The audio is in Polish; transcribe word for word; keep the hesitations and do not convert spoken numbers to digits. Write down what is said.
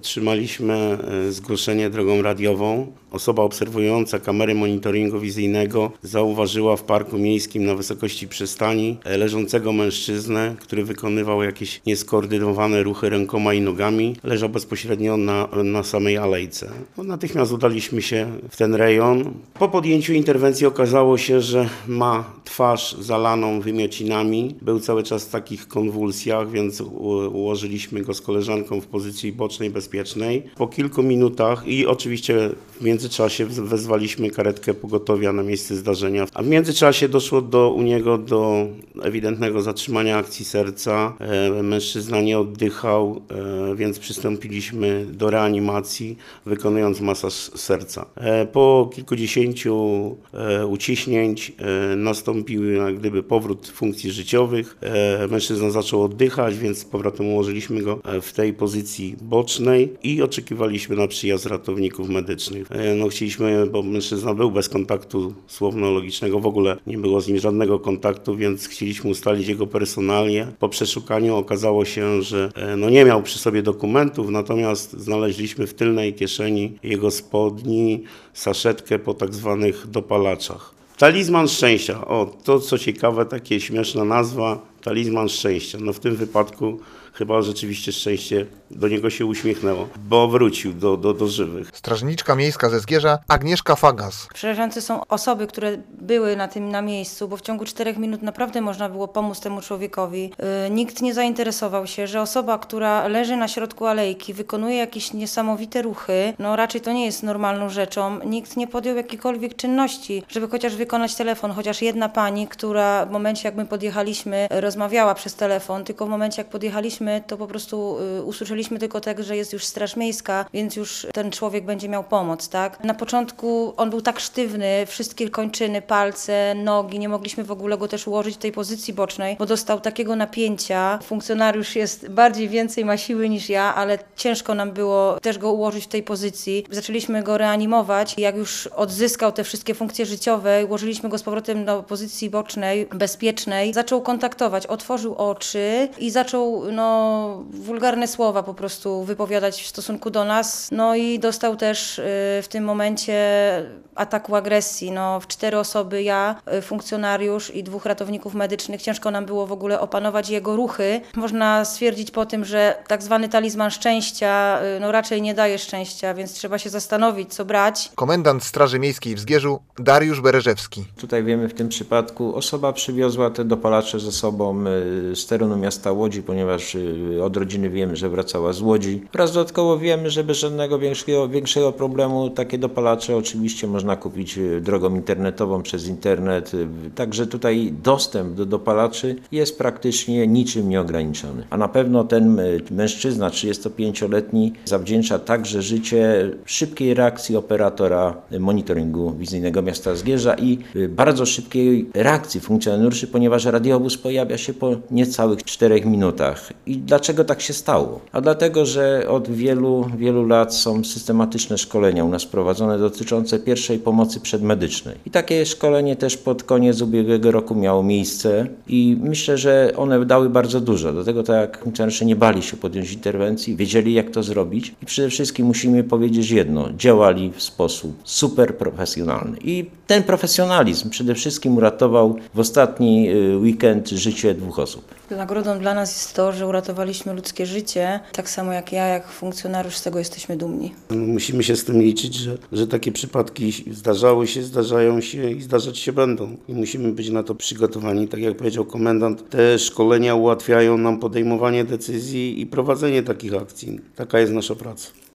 Otrzymaliśmy zgłoszenie drogą radiową. Osoba obserwująca kamery monitoringu wizyjnego zauważyła w parku miejskim na wysokości przystani leżącego mężczyznę, który wykonywał jakieś nieskoordynowane ruchy rękoma i nogami. Leżał bezpośrednio na, na samej alejce. No, natychmiast udaliśmy się w ten rejon. Po podjęciu interwencji okazało się, że ma twarz zalaną wymiocinami. Był cały czas w takich konwulsjach, więc ułożyliśmy go z koleżanką w pozycji bocznej, bezpiecznej. Po kilku minutach i oczywiście w międzyczasie wezwaliśmy karetkę pogotowia na miejsce zdarzenia. A w międzyczasie doszło do, u niego do ewidentnego zatrzymania akcji serca. E, mężczyzna nie oddychał, e, więc przystąpiliśmy do reanimacji, wykonując masaż serca. E, po kilkudziesięciu e, uciśnięć e, nastąpił jak gdyby powrót funkcji życiowych. E, mężczyzna zaczął oddychać, więc z powrotem ułożyliśmy go w tej pozycji bocznej i oczekiwaliśmy na przyjazd ratowników medycznych. No chcieliśmy, bo mężczyzna był bez kontaktu słowno-logicznego, w ogóle nie było z nim żadnego kontaktu, więc chcieliśmy ustalić jego personalię. Po przeszukaniu okazało się, że no nie miał przy sobie dokumentów, natomiast znaleźliśmy w tylnej kieszeni jego spodni saszetkę po tak zwanych dopalaczach. Talizman szczęścia. O, to co ciekawe, takie śmieszna nazwa, talizman szczęścia. No w tym wypadku chyba rzeczywiście szczęście do niego się uśmiechnęło, bo wrócił do, do, do żywych. Strażniczka miejska ze Zgierza Agnieszka Fagas. Przerażające są osoby, które były na tym na miejscu, bo w ciągu czterech minut naprawdę można było pomóc temu człowiekowi. Yy, nikt nie zainteresował się, że osoba, która leży na środku alejki, wykonuje jakieś niesamowite ruchy, no raczej to nie jest normalną rzeczą. Nikt nie podjął jakiejkolwiek czynności, żeby chociaż wykonać telefon, chociaż jedna pani, która w momencie jak my podjechaliśmy, rozmawiała przez telefon, tylko w momencie jak podjechaliśmy, to po prostu y, usłyszeliśmy tylko tak, że jest już straż miejska, więc już ten człowiek będzie miał pomoc, tak? Na początku on był tak sztywny, wszystkie kończyny, palce, nogi, nie mogliśmy w ogóle go też ułożyć w tej pozycji bocznej, bo dostał takiego napięcia. Funkcjonariusz jest bardziej więcej ma siły niż ja, ale ciężko nam było też go ułożyć w tej pozycji. Zaczęliśmy go reanimować. Jak już odzyskał te wszystkie funkcje życiowe, ułożyliśmy go z powrotem do pozycji bocznej, bezpiecznej. Zaczął kontaktować, otworzył oczy i zaczął, no, wulgarne słowa po prostu wypowiadać w stosunku do nas. No i dostał też y, w tym momencie ataku agresji. No, w cztery osoby, ja, y, funkcjonariusz i dwóch ratowników medycznych. Ciężko nam było w ogóle opanować jego ruchy. Można stwierdzić po tym, że tak zwany talizman szczęścia y, no, raczej nie daje szczęścia, więc trzeba się zastanowić, co brać. Komendant Straży Miejskiej w Zgierzu Dariusz Bereżewski. Tutaj wiemy w tym przypadku, osoba przywiozła te dopalacze ze sobą z terenu miasta Łodzi, ponieważ od rodziny wiemy, że wracała z Łodzi. Oraz dodatkowo wiemy, że bez żadnego większego, większego problemu takie dopalacze oczywiście można kupić drogą internetową, przez internet. Także tutaj dostęp do dopalaczy jest praktycznie niczym nieograniczony. A na pewno ten mężczyzna trzydziestopięcioletni zawdzięcza także życie szybkiej reakcji operatora monitoringu wizyjnego miasta Zgierza i bardzo szybkiej reakcji funkcjonariuszy, ponieważ radiowóz pojawia się po niecałych czterech minutach. I dlaczego tak się stało? A dlatego, że od wielu, wielu lat są systematyczne szkolenia u nas prowadzone dotyczące pierwszej pomocy przedmedycznej. I takie szkolenie też pod koniec ubiegłego roku miało miejsce i myślę, że one dały bardzo dużo. Dlatego tak jak funkcjonariusze nie bali się podjąć interwencji, wiedzieli jak to zrobić i przede wszystkim musimy powiedzieć jedno, działali w sposób super profesjonalny. I ten profesjonalizm przede wszystkim uratował w ostatni weekend życie dwóch osób. Nagrodą dla nas jest to, że uratowaliśmy ludzkie życie. Tak samo jak ja, jak funkcjonariusz, z tego jesteśmy dumni. Musimy się z tym liczyć, że, że takie przypadki zdarzały się, zdarzają się i zdarzać się będą. I musimy być na to przygotowani. Tak jak powiedział komendant, te szkolenia ułatwiają nam podejmowanie decyzji i prowadzenie takich akcji. Taka jest nasza praca.